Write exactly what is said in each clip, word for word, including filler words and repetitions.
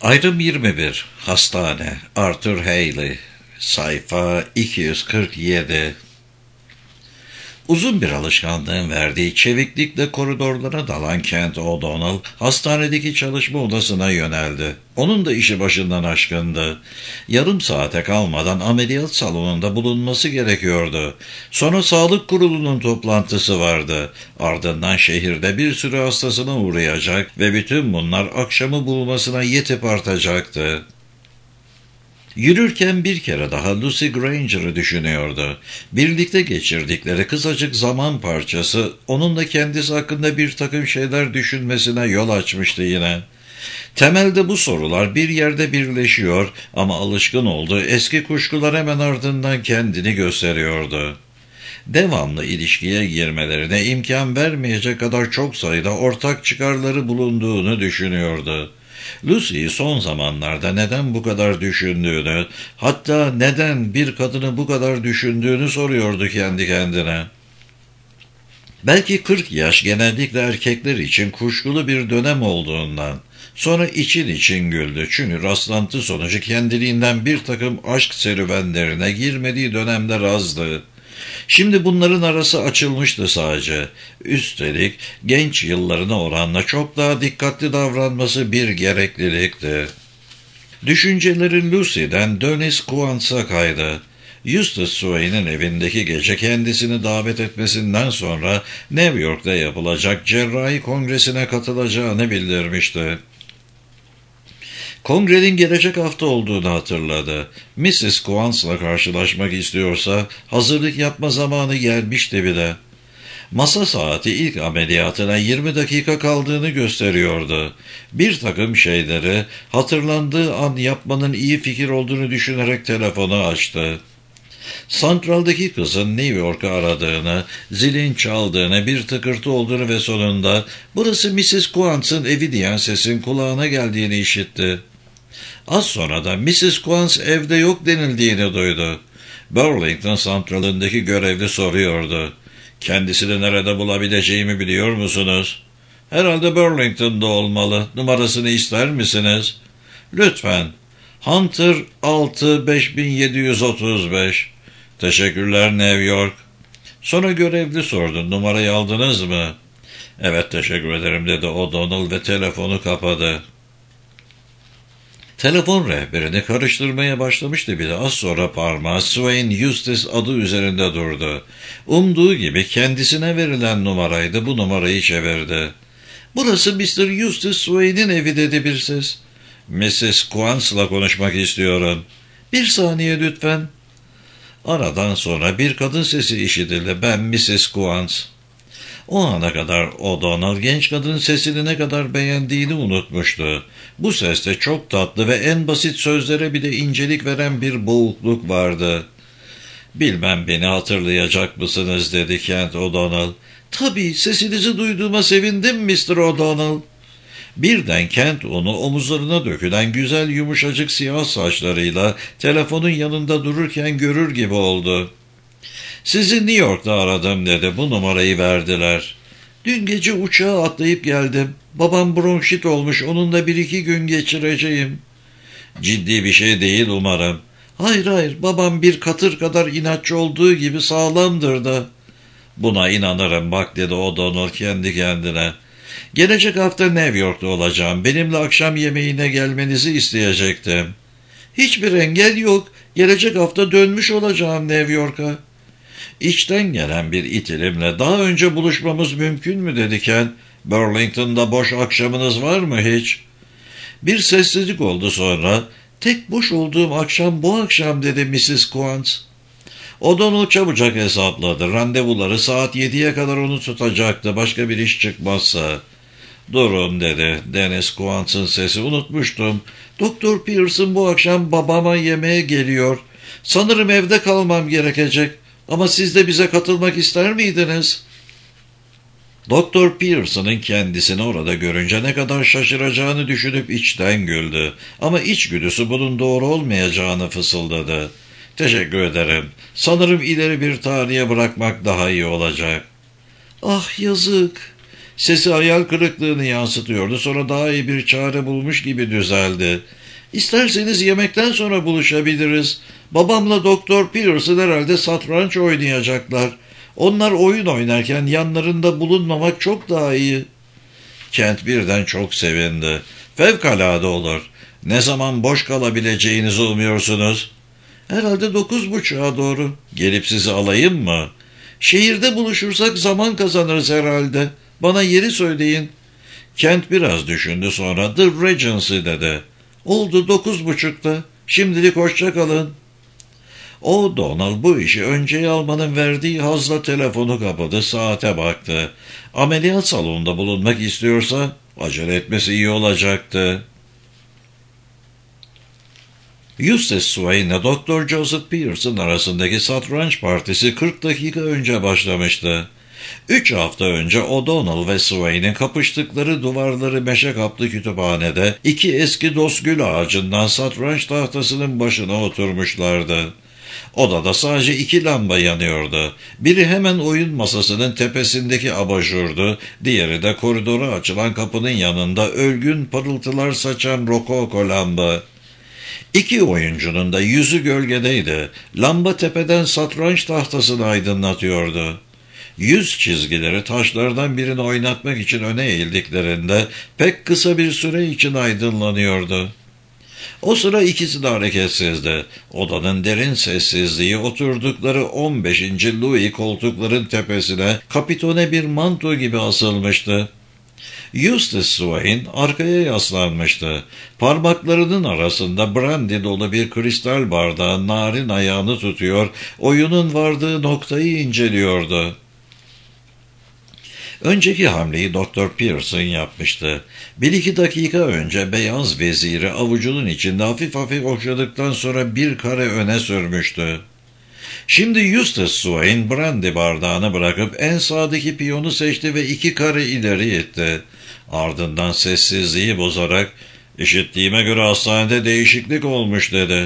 Ayrım yirmi bir. Hastane. Arthur Haley. Sayfa iki yüz kırk yedi. Uzun bir alışkanlığın verdiği çeviklikle koridorlara dalan Kent O'Donnell, hastanedeki çalışma odasına yöneldi. Onun da işi başından aşkındı. Yarım saate kalmadan ameliyat salonunda bulunması gerekiyordu. Sonra sağlık kurulunun toplantısı vardı. Ardından şehirde bir sürü hastasına uğrayacak ve bütün bunlar akşamı bulmasına yetip artacaktı. Yürürken bir kere daha Lucy Granger'ı düşünüyordu. Birlikte geçirdikleri kısacık zaman parçası onun da kendisi hakkında bir takım şeyler düşünmesine yol açmıştı yine. Temelde bu sorular bir yerde birleşiyor ama alışkın olduğu eski kuşkular hemen ardından kendini gösteriyordu. Devamlı ilişkiye girmelerine imkan vermeyecek kadar çok sayıda ortak çıkarları bulunduğunu düşünüyordu. Lucy'yi son zamanlarda neden bu kadar düşündüğünü, hatta neden bir kadını bu kadar düşündüğünü soruyordu kendi kendine. Belki kırk yaş genellikle erkekler için kuşkulu bir dönem olduğundan. Sonra için için güldü çünkü rastlantı sonucu kendiliğinden bir takım aşk serüvenlerine girmediği dönemler azdı. Şimdi bunların arası açılmıştı sadece. Üstelik genç yıllarına oranla çok daha dikkatli davranması bir gereklilikti. Düşünceleri Lucy'den Dennis Quantz'a kaydı. Eustace Sway'nin evindeki gece kendisini davet etmesinden sonra New York'ta yapılacak cerrahi kongresine katılacağını bildirmişti. Kongrenin gelecek hafta olduğunu hatırladı. missis Quantz'la karşılaşmak istiyorsa hazırlık yapma zamanı gelmişti bile. Masa saati ilk ameliyatına yirmi dakika kaldığını gösteriyordu. Bir takım şeyleri hatırlandığı an yapmanın iyi fikir olduğunu düşünerek telefonu açtı. Santraldaki kızın New York'u aradığını, zilin çaldığını, bir tıkırtı olduğunu ve sonunda "Burası missis Quantz'ın evi" diyen sesin kulağına geldiğini işitti. Az sonra da missis Quantz evde yok denildiğini duydu. Burlington santralındaki görevli soruyordu. "Kendisini nerede bulabileceğimi biliyor musunuz?" "Herhalde Burlington'da olmalı. Numarasını ister misiniz?" "Lütfen." "Hunter altı beş bin yedi yüz otuz beş. "Teşekkürler New York." Sonra görevli sordu. "Numarayı aldınız mı?" "Evet, teşekkür ederim," dedi O'Donnell ve telefonu kapadı. Telefon rehberini karıştırmaya başlamıştı bile. Az sonra parmağı Swain Eustace adı üzerinde durdu. Umduğu gibi kendisine verilen numaraydı. Bu numarayı çevirdi. "Burası mister Eustace Swain'in evi," dedi bir ses. "missis Quantz'la konuşmak istiyorum." "Bir saniye lütfen." Aradan sonra bir kadın sesi işitildi. "Ben missis Quantz." O ana kadar O'Donnell genç kadının sesini ne kadar beğendiğini unutmuştu. Bu seste çok tatlı ve en basit sözlere bile incelik veren bir boğukluk vardı. "Bilmem beni hatırlayacak mısınız?" dedi Kent O'Donnell. "Tabii, sesinizi duyduğuma sevindim mister O'Donnell." Birden Kent onu omuzlarına dökülen güzel yumuşacık siyah saçlarıyla telefonun yanında dururken görür gibi oldu. "Sizi New York'ta aradım," dedi. "Bu numarayı verdiler." "Dün gece uçağa atlayıp geldim. Babam bronşit olmuş, onunla bir iki gün geçireceğim." "Ciddi bir şey değil umarım." Hayır hayır, babam bir katır kadar inatçı olduğu gibi sağlamdır da." "Buna inanırım bak," dedi O'Donnell kendi kendine. "Gelecek hafta New York'ta olacağım. Benimle akşam yemeğine gelmenizi isteyecektim." "Hiçbir engel yok. Gelecek hafta dönmüş olacağım New York'a." İçten gelen bir itilimle "Daha önce buluşmamız mümkün mü?" dediken "Burlington'da boş akşamınız var mı hiç?" Bir sessizlik oldu sonra. "Tek boş olduğum akşam bu akşam," dedi missis Quantz. O'Donnell çabucak hesapladı. Randevuları saat yediye kadar onu tutacaktı, başka bir iş çıkmazsa. "Durun," dedi Dennis Quantz'ın sesi. "Unutmuştum. Doktor Pearson bu akşam babama yemeğe geliyor. Sanırım evde kalmam gerekecek. Ama siz de bize katılmak ister miydiniz?" Doktor Pearson'ın kendisini orada görünce ne kadar şaşıracağını düşünüp içten güldü. Ama içgüdüsü bunun doğru olmayacağını fısıldadı. "Teşekkür ederim. Sanırım ileri bir tarihe bırakmak daha iyi olacak." "Ah yazık. Sesi hayal kırıklığını yansıtıyordu. Sonra daha iyi bir çare bulmuş gibi düzeldi. İsterseniz yemekten sonra buluşabiliriz. Babamla Doktor Pearson herhalde satranç oynayacaklar. Onlar oyun oynarken yanlarında bulunmamak çok daha iyi. Kent birden çok sevindi. Fevkalade olur. Ne zaman boş kalabileceğinizi umuyorsunuz? Herhalde dokuz buçuğa doğru. Gelip sizi alayım mı? Şehirde buluşursak zaman kazanırız herhalde. Bana yeri söyleyin. Kent biraz düşündü, sonra The Regency dedi. Oldu, dokuz buçukta. Şimdilik hoşça kalın. O Donald bu işi önceye almanın verdiği hazla telefonu kapadı, saate baktı. Ameliyat salonunda bulunmak istiyorsa acele etmesi iyi olacaktı. Eustace Swain ile Doktor Joseph Pearson arasındaki satranç partisi kırk dakika önce başlamıştı. Üç hafta önce O'Donnell ve Swain'in kapıştıkları duvarları meşe kaplı kütüphanede iki eski dost gül ağacından satranç tahtasının başına oturmuşlardı. Odada sadece iki lamba yanıyordu. Biri hemen oyun masasının tepesindeki abajurdu, diğeri de koridora açılan kapının yanında ölgün parıltılar saçan rokoko lamba. İki oyuncunun da yüzü gölgedeydi. Lamba tepeden satranç tahtasını aydınlatıyordu. Yüz çizgileri taşlardan birini oynatmak için öne eğildiklerinde pek kısa bir süre için aydınlanıyordu. O sıra ikisi de hareketsizdi. Odanın derin sessizliği oturdukları on beşinci Louis koltukların tepesine kapitone bir manto gibi asılmıştı. Eustace Swain arkaya yaslanmıştı. Parmaklarının arasında brandy dolu bir kristal bardağın narin ayağını tutuyor, oyunun vardığı noktayı inceliyordu. Önceki hamleyi Doktor Pearson yapmıştı. Bir iki dakika önce beyaz veziri avucunun içinde hafif hafif okşadıktan sonra bir kare öne sürmüştü. Şimdi Eustace Swain brandy bardağını bırakıp en sağdaki piyonu seçti ve iki kare ileri itti. Ardından sessizliği bozarak, "İşittiğime göre hastanede değişiklik olmuş," dedi.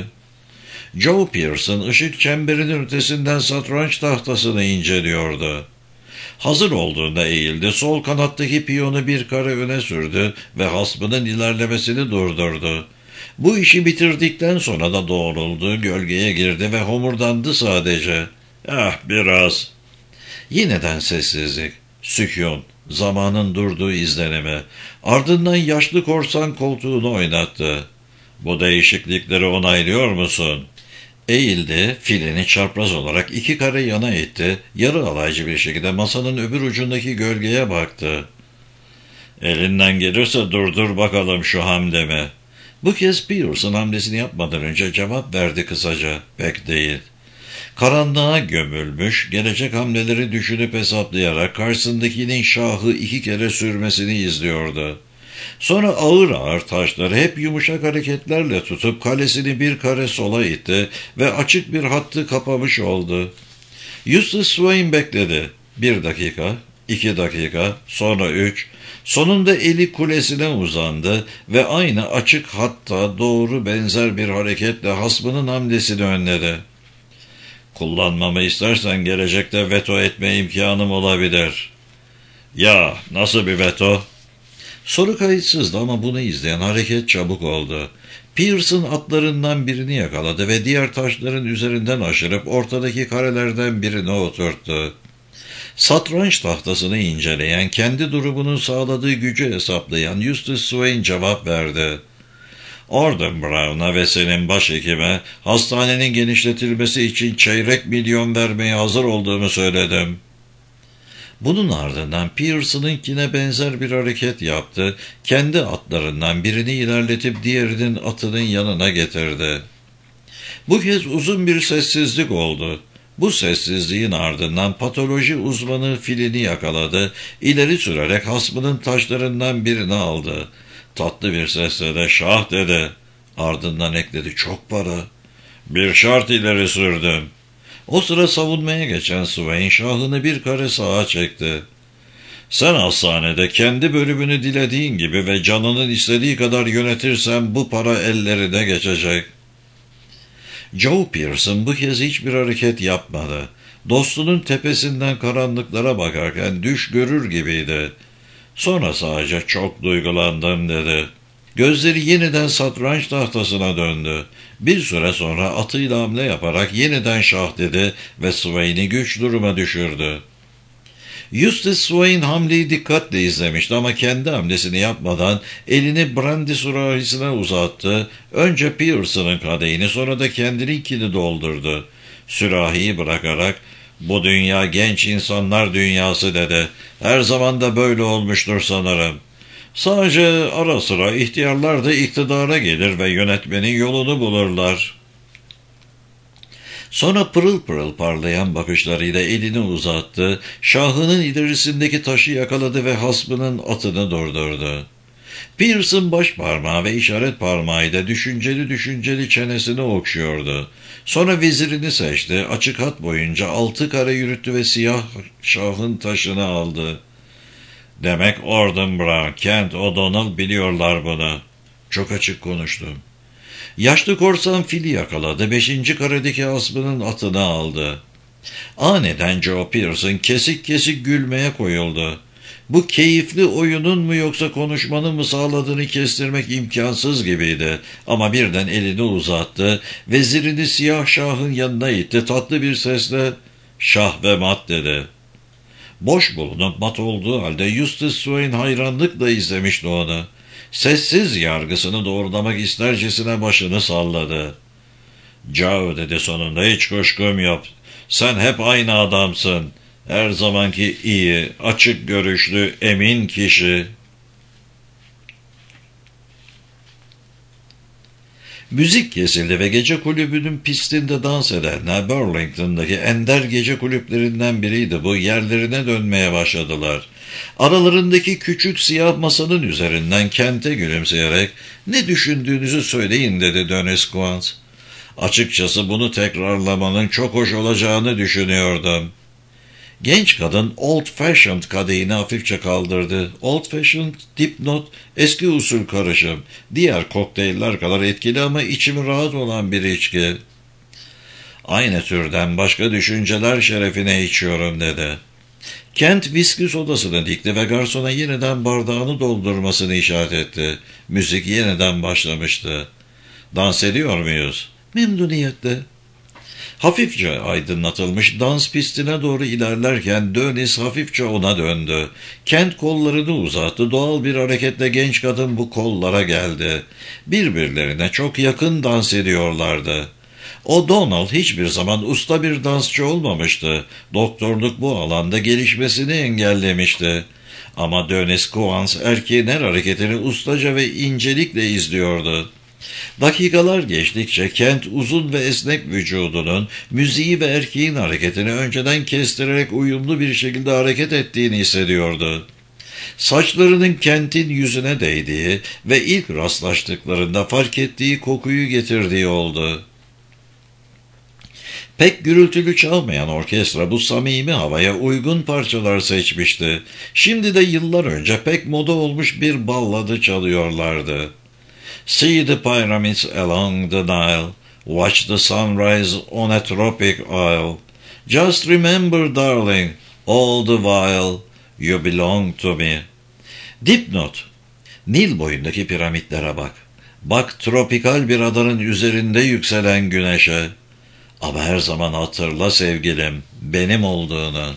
Joe Pearson ışık çemberinin ötesinden satranç tahtasını inceliyordu. Hazır olduğunda eğildi, sol kanattaki piyonu bir kare öne sürdü ve hasmının ilerlemesini durdurdu. Bu işi bitirdikten sonra da doğruldu, gölgeye girdi ve homurdandı sadece. "Ah, biraz." Yineden sessizlik, sükûn, zamanın durduğu izlenimi. Ardından yaşlı korsan koltuğunu oynattı. "Bu değişiklikleri onaylıyor musun?" Eğildi, filini çapraz olarak iki kare yana itti, yarı alaycı bir şekilde masanın öbür ucundaki gölgeye baktı. "Elinden gelirse durdur bakalım şu hamlemi." Bu kez Pearson hamlesini yapmadan önce cevap verdi kısaca. "Pek değil." Karanlığa gömülmüş, gelecek hamleleri düşünüp hesaplayarak karşısındakinin şahı iki kere sürmesini izliyordu. Sonra ağır ağır taşları hep yumuşak hareketlerle tutup kalesini bir kare sola itti ve açık bir hattı kapamış oldu. Eustace Swain bekledi. Bir dakika, iki dakika, sonra üç. Sonunda eli kulesine uzandı ve aynı açık hatta doğru benzer bir hareketle hasmının hamlesini önledi. "Kullanmamı istersen gelecekte veto etme imkanım olabilir." "Ya, nasıl bir veto?" Soru kayıtsızdı ama bunu izleyen hareket çabuk oldu. Pearson atlarından birini yakaladı ve diğer taşların üzerinden aşırıp ortadaki karelerden birine oturttu. Satranç tahtasını inceleyen, kendi durumunun sağladığı gücü hesaplayan Eustace Swain cevap verdi. "Orden Brown'a ve senin başhekime hastanenin genişletilmesi için çeyrek milyon vermeye hazır olduğumu söyledim." Bunun ardından Pearson'ınkine benzer bir hareket yaptı, kendi atlarından birini ilerletip diğerinin atının yanına getirdi. Bu kez uzun bir sessizlik oldu. Bu sessizliğin ardından patoloji uzmanı filini yakaladı, ileri sürerek hasmının taşlarından birini aldı. Tatlı bir sesle de "Şah," dedi. Ardından ekledi, "Çok para." "Bir şart ileri sürdüm." O sıra savunmaya geçen Swain şahını bir kare sağa çekti. "Sen hastanede kendi bölümünü dilediğin gibi ve canının istediği kadar yönetirsen bu para ellerine geçecek." Joe Pearson bu kez hiçbir hareket yapmadı. Dostunun tepesinden karanlıklara bakarken düş görür gibiydi. Sonra sadece çok duygulandım dedi. Gözleri yeniden satranç tahtasına döndü. Bir süre sonra atıyla hamle yaparak yeniden şah dedi ve Swain'i güç duruma düşürdü. Eustace Swain hamleyi dikkatle izlemişti ama kendi hamlesini yapmadan elini brandy sürahisine uzattı. Önce Pearson'ın kadehini sonra da kendininkini doldurdu. Sürahiyi bırakarak "Bu dünya genç insanlar dünyası" dedi. "Her zaman da böyle olmuştur sanırım. Sadece ara sıra ihtiyarlar da iktidara gelir ve yönetmenin yolunu bulurlar." Sonra pırıl pırıl parlayan bakışlarıyla elini uzattı, şahının ilerisindeki taşı yakaladı ve hasbının atını durdurdu. Pearson baş parmağı ve işaret parmağıyla düşünceli düşünceli çenesini okşuyordu. Sonra vezirini seçti, açık hat boyunca altı kare yürüttü ve siyah şahın taşını aldı. "Demek Orden Brown, Kent O'Donnell biliyorlar bunu." Çok açık konuştum. Yaşlı korsan fili yakaladı, beşinci karedeki asbının atını aldı. Aniden Joe Pearson kesik kesik gülmeye koyuldu. Bu keyifli oyunun mu yoksa konuşmanın mı sağladığını kestirmek imkansız gibiydi. Ama birden elini uzattı, vezirini siyah şahın yanına itti, tatlı bir sesle "Şah ve mat" dedi. Boş bulunup mat olduğu halde Eustace Swain hayranlıkla izlemişti onu. Sessiz yargısını doğrulamak istercesine başını salladı. "Joe" dedi sonunda, "hiç kuşkum yok. Sen hep aynı adamsın. Her zamanki iyi, açık görüşlü, emin kişi." Müzik kesildi ve gece kulübünün pistinde dans edenler Burlington'daki ender gece kulüplerinden biriydi bu. Yerlerine dönmeye başladılar. Aralarındaki küçük siyah masanın üzerinden Kent'e gülümseyerek "Ne düşündüğünüzü söyleyin" dedi Dönes Quant. "Açıkçası bunu tekrarlamanın çok hoş olacağını düşünüyordum." Genç kadın Old Fashioned kadehini hafifçe kaldırdı. Old Fashioned, dipnot, eski usul karışım. Diğer kokteyller kadar etkili ama içimi rahat olan bir içki. "Aynı türden başka düşünceler şerefine içiyorum" dedi. Kent viski sodasını dikti ve garsona yeniden bardağını doldurmasını işaret etti. Müzik yeniden başlamıştı. "Dans ediyor muyuz?" "Memnuniyetle." Hafifçe aydınlatılmış dans pistine doğru ilerlerken Dönis hafifçe ona döndü. Kent kollarını uzattı. Doğal bir hareketle genç kadın bu kollara geldi. Birbirlerine çok yakın dans ediyorlardı. O'Donnell hiçbir zaman usta bir dansçı olmamıştı. Doktorluk bu alanda gelişmesini engellemişti. Ama Dönis Quant erkeğin her hareketini ustaca ve incelikle izliyordu. Dakikalar geçtikçe Kent uzun ve esnek vücudunun müziği ve erkeğin hareketini önceden kestirerek uyumlu bir şekilde hareket ettiğini hissediyordu. Saçlarının Kent'in yüzüne değdiği ve ilk rastlaştıklarında fark ettiği kokuyu getirdiği oldu. Pek gürültülü çalmayan orkestra bu samimi havaya uygun parçalar seçmişti. Şimdi de yıllar önce pek moda olmuş bir balladı çalıyorlardı. "See the pyramids along the Nile, watch the sunrise on a tropic isle. Just remember darling, all the while you belong to me." Dipnot: Nil boyundaki piramitlere bak. Bak tropikal bir adanın üzerinde yükselen güneşe. Ama her zaman hatırla sevgilim, benim olduğunu.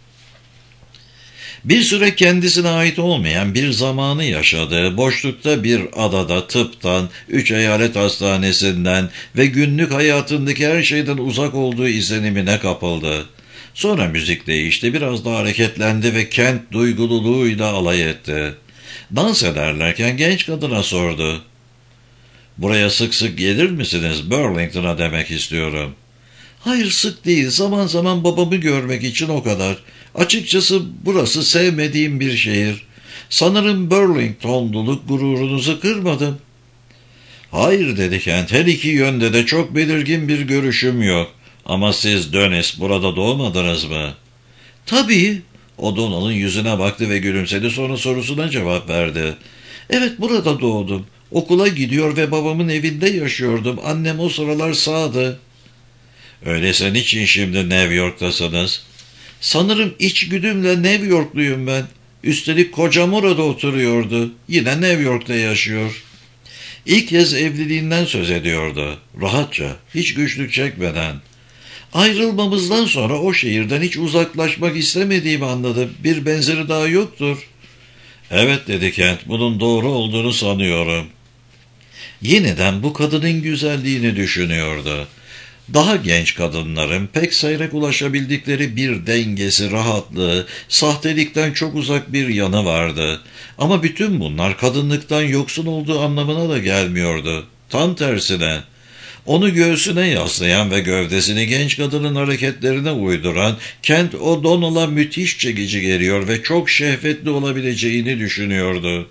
Bir süre kendisine ait olmayan bir zamanı yaşadığı, boşlukta bir adada tıptan, üç eyalet hastanesinden ve günlük hayatındaki her şeyden uzak olduğu izlenimine kapıldı. Sonra müzik değişti, biraz daha hareketlendi ve Kent duygululuğuyla alay etti. Dans ederlerken genç kadına sordu. "Buraya sık sık gelir misiniz? Burlington'a demek istiyorum." "Hayır, sık değil. Zaman zaman babamı görmek için, o kadar. Açıkçası burası sevmediğim bir şehir. Sanırım Burlingtonluluk gururunuzu kırmadım." "Hayır," dedi Kent. "Her iki yönde de çok belirgin bir görüşüm yok. Ama siz Dönis burada doğmadınız mı?" "Tabii." O'Donnell'ın yüzüne baktı ve gülümsedi, sonra sorusuna cevap verdi. "Evet, burada doğdum. Okula gidiyor ve babamın evinde yaşıyordum. Annem o sıralar sağdı." "Öyleyse niçin şimdi New York'tasınız?" "Sanırım içgüdümle New Yorkluyum ben. Üstelik kocam orada oturuyordu. Yine New York'ta yaşıyor. İlk kez evliliğinden söz ediyordu. Rahatça, hiç güçlük çekmeden. Ayrılmamızdan sonra o şehirden hiç uzaklaşmak istemediğimi anladım. Bir benzeri daha yoktur. Evet dedi Kent, bunun doğru olduğunu sanıyorum. Yeniden bu kadının güzelliğini düşünüyordu. Daha genç kadınların pek seyrek ulaşabildikleri bir dengesi, rahatlığı, sahtelikten çok uzak bir yanı vardı. Ama bütün bunlar kadınlıktan yoksun olduğu anlamına da gelmiyordu. Tam tersine, onu göğsüne yaslayan ve gövdesini genç kadının hareketlerine uyduran Kent O'Donnell'a müthiş çekici geliyor ve çok şehvetli olabileceğini düşünüyordu.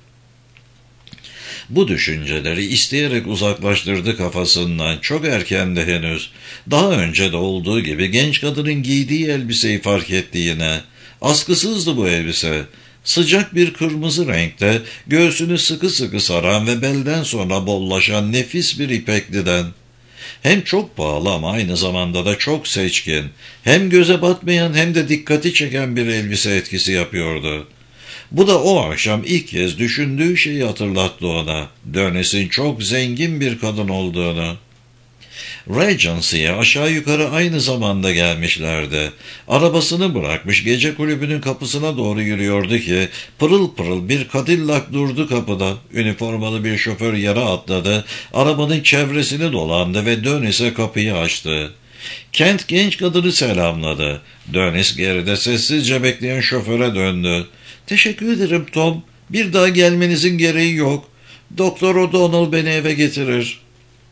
Bu düşünceleri isteyerek uzaklaştırdı kafasından. Çok erkendi henüz. Daha önce de olduğu gibi genç kadının giydiği elbiseyi fark etti yine. Askısızdı bu elbise. Sıcak bir kırmızı renkte, göğsünü sıkı sıkı saran ve belden sonra bollaşan nefis bir ipekliden. Hem çok pahalı ama aynı zamanda da çok seçkin. Hem göze batmayan hem de dikkati çeken bir elbise etkisi yapıyordu. Bu da o akşam ilk kez düşündüğü şeyi hatırlattı ona. Dönnes'in çok zengin bir kadın olduğunu. Regency'ye aşağı yukarı aynı zamanda gelmişlerdi. Arabasını bırakmış gece kulübünün kapısına doğru yürüyordu ki pırıl pırıl bir Cadillac durdu kapıda. Üniformalı bir şoför yere atladı, arabanın çevresini dolandı ve Dönnes'e kapıyı açtı. Kent genç kadını selamladı. Dönnes geride sessizce bekleyen şoföre döndü. "Teşekkür ederim Tom. Bir daha gelmenizin gereği yok. Doktor O'Donnell beni eve getirir."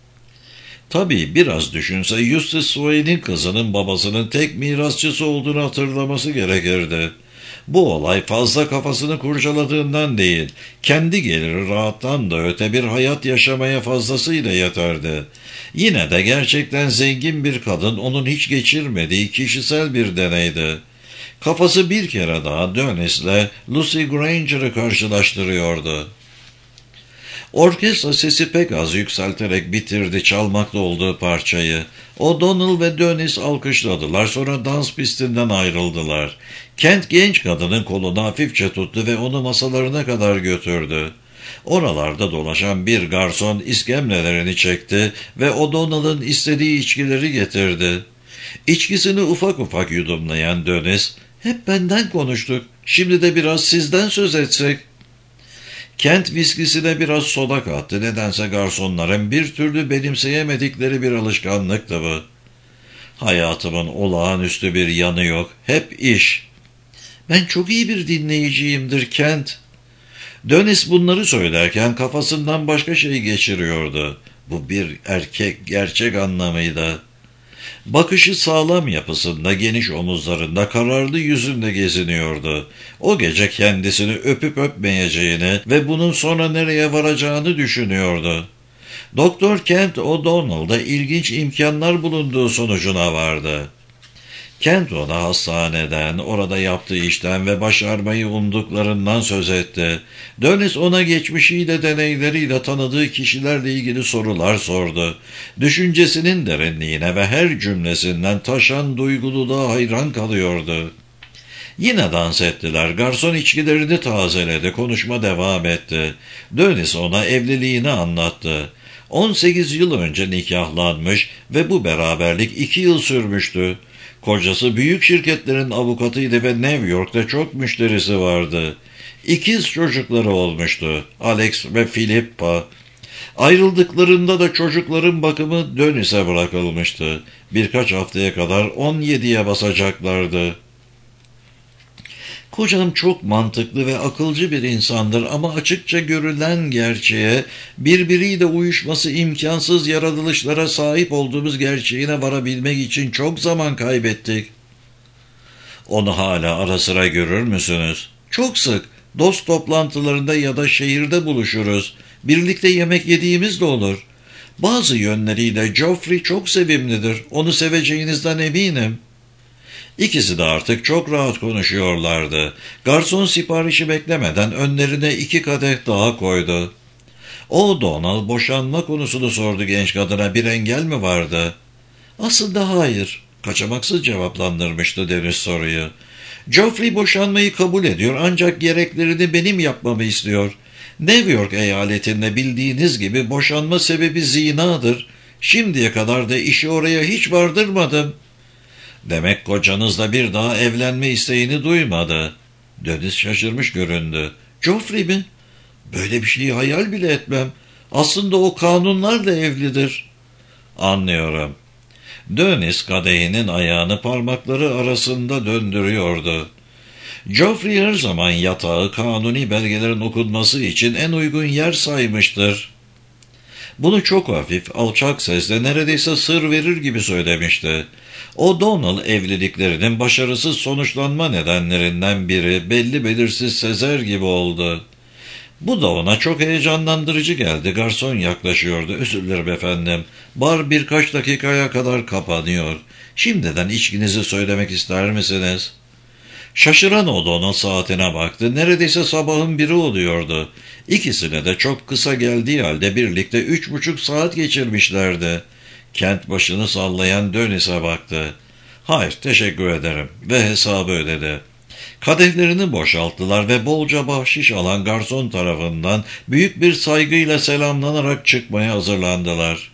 Tabii biraz düşünse Eustace Swain'in kızının babasının tek mirasçısı olduğunu hatırlaması gerekirdi. Bu olay fazla kafasını kurcaladığından değil, kendi geliri rahattan da öte bir hayat yaşamaya fazlasıyla yeterdi. Yine de gerçekten zengin bir kadın onun hiç geçirmediği kişisel bir deneydi. Kafası bir kere daha Dönnes'le Lucy Granger'ı karşılaştırıyordu. Orkestra sesi pek az yükselterek bitirdi çalmakta olduğu parçayı. O'Donnell ve Dönnes alkışladılar, sonra dans pistinden ayrıldılar. Kent genç kadının kolunu hafifçe tuttu ve onu masalarına kadar götürdü. Oralarda dolaşan bir garson iskemlelerini çekti ve O'Donnell'ın istediği içkileri getirdi. İçkisini ufak ufak yudumlayan Dönnes, "Hep benden konuştuk, şimdi de biraz sizden söz etsek." Kent viskisine biraz soda kattı. Nedense garsonların bir türlü benimseyemedikleri bir alışkanlıktı bu. "Hayatımın olağanüstü bir yanı yok. Hep iş." "Ben çok iyi bir dinleyiciyimdir Kent." Dönnes bunları söylerken kafasından başka şey geçiriyordu. Bu bir erkek gerçek anlamıyla. Bakışı sağlam yapısında, geniş omuzlarında, kararlı yüzünde geziniyordu. O gece kendisini öpüp öpmeyeceğini ve bunun sonra nereye varacağını düşünüyordu. Doktor Kent O'Donnell'da ilginç imkanlar bulunduğu sonucuna vardı. Kent ona hastaneden, orada yaptığı işten ve başarmayı umduklarından söz etti. Dönnes ona geçmişiyle, deneyleriyle, tanıdığı kişilerle ilgili sorular sordu. Düşüncesinin derinliğine ve her cümlesinden taşan duygululuğa hayran kalıyordu. Yine dans ettiler. Garson içkilerini tazeledi. Konuşma devam etti. Dönnes ona evliliğini anlattı. on sekiz yıl önce nikahlanmış ve bu beraberlik iki yıl sürmüştü. Kocası büyük şirketlerin avukatıydı ve New York'ta çok müşterisi vardı. İkiz çocukları olmuştu, Alex ve Philippa. Ayrıldıklarında da çocukların bakımı Dönnes'e bırakılmıştı. Birkaç haftaya kadar on yediye basacaklardı. "Kocam çok mantıklı ve akılcı bir insandır ama açıkça görülen gerçeğe, birbiriyle uyuşması imkansız yaratılışlara sahip olduğumuz gerçeğine varabilmek için çok zaman kaybettik." "Onu hala ara sıra görür müsünüz?" "Çok sık. Dost toplantılarında ya da şehirde buluşuruz. Birlikte yemek yediğimiz de olur. Bazı yönleriyle Geoffrey çok sevimlidir. Onu seveceğinizden eminim." İkisi de artık çok rahat konuşuyorlardı. Garson siparişi beklemeden önlerine iki kadeh daha koydu. O'Donnell boşanma konusunu sordu genç kadına. Bir engel mi vardı? "Aslında hayır." Kaçamaksız cevaplandırmıştı Dönnes soruyu. Geoffrey boşanmayı kabul ediyor ancak gereklerini benim yapmamı istiyor. New York eyaletinde bildiğiniz gibi boşanma sebebi zinadır. Şimdiye kadar da işi oraya hiç vardırmadım. Demek kocanızla bir daha evlenme isteğini duymadı. Deniz şaşırmış göründü. Geoffrey mi? Böyle bir şeyi hayal bile etmem. Aslında o kanunlarla evlidir. Anlıyorum. Deniz kadehinin ayağını parmakları arasında döndürüyordu. Geoffrey her zaman yatağı kanuni belgelerin okunması için en uygun yer saymıştır. Bunu çok hafif, alçak sesle neredeyse sır verir gibi söylemişti. O'Donnell evliliklerinin başarısız sonuçlanma nedenlerinden biri belli belirsiz sezer gibi oldu. Bu da ona çok heyecanlandırıcı geldi. Garson yaklaşıyordu. Özür dilerim efendim. Bar birkaç dakikaya kadar kapanıyor. Şimdiden içkinizi söylemek ister misiniz? Şaşıran O'Donnell saatine baktı. Neredeyse sabahın biri oluyordu. İkisine de çok kısa geldiği halde birlikte üç buçuk saat geçirmişlerdi. Kent başını sallayan Döniz'e baktı. Hayır, teşekkür ederim ve hesabı ödedi. Kadehlerini boşalttılar ve bolca bahşiş alan garson tarafından büyük bir saygıyla selamlanarak çıkmaya hazırlandılar.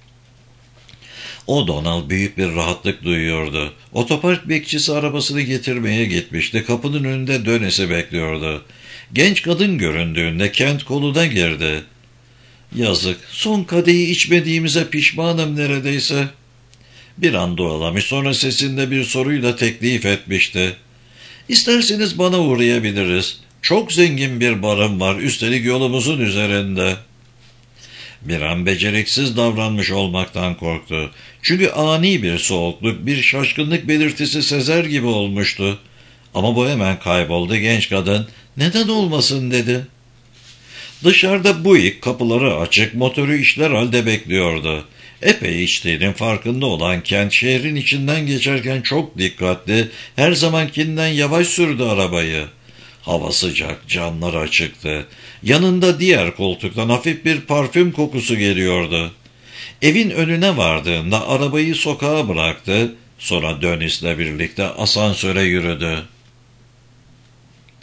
O'Donnell büyük bir rahatlık duyuyordu. Otopark bekçisi arabasını getirmeye gitmişti. Kapının önünde Döniz'i bekliyordu. Genç kadın göründüğünde Kent koluna girdi. Yazık, son kadehi içmediğimize pişmanım neredeyse. Bir an dualamış, sonra sesinde bir soruyla teklif etmişti. İsterseniz bana uğrayabiliriz. Çok zengin bir barım var, üstelik yolumuzun üzerinde. Bir an beceriksiz davranmış olmaktan korktu. Çünkü ani bir soğukluk, bir şaşkınlık belirtisi sezer gibi olmuştu. Ama bu hemen kayboldu. Genç kadın, neden olmasın dedi. Dışarıda Buick kapıları açık, motoru işler halde bekliyordu. Epey içtiğinin farkında olan Kent şehrin içinden geçerken çok dikkatli, her zamankinden yavaş sürdü arabayı. Hava sıcak, camlar açıktı. Yanında diğer koltuktan hafif bir parfüm kokusu geliyordu. Evin önüne vardığında arabayı sokağa bıraktı, sonra Deniz'le birlikte asansöre yürüdü.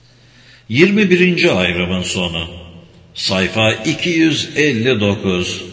yirmi birinci ayrımın sonu. Sayfa iki yüz elli dokuz.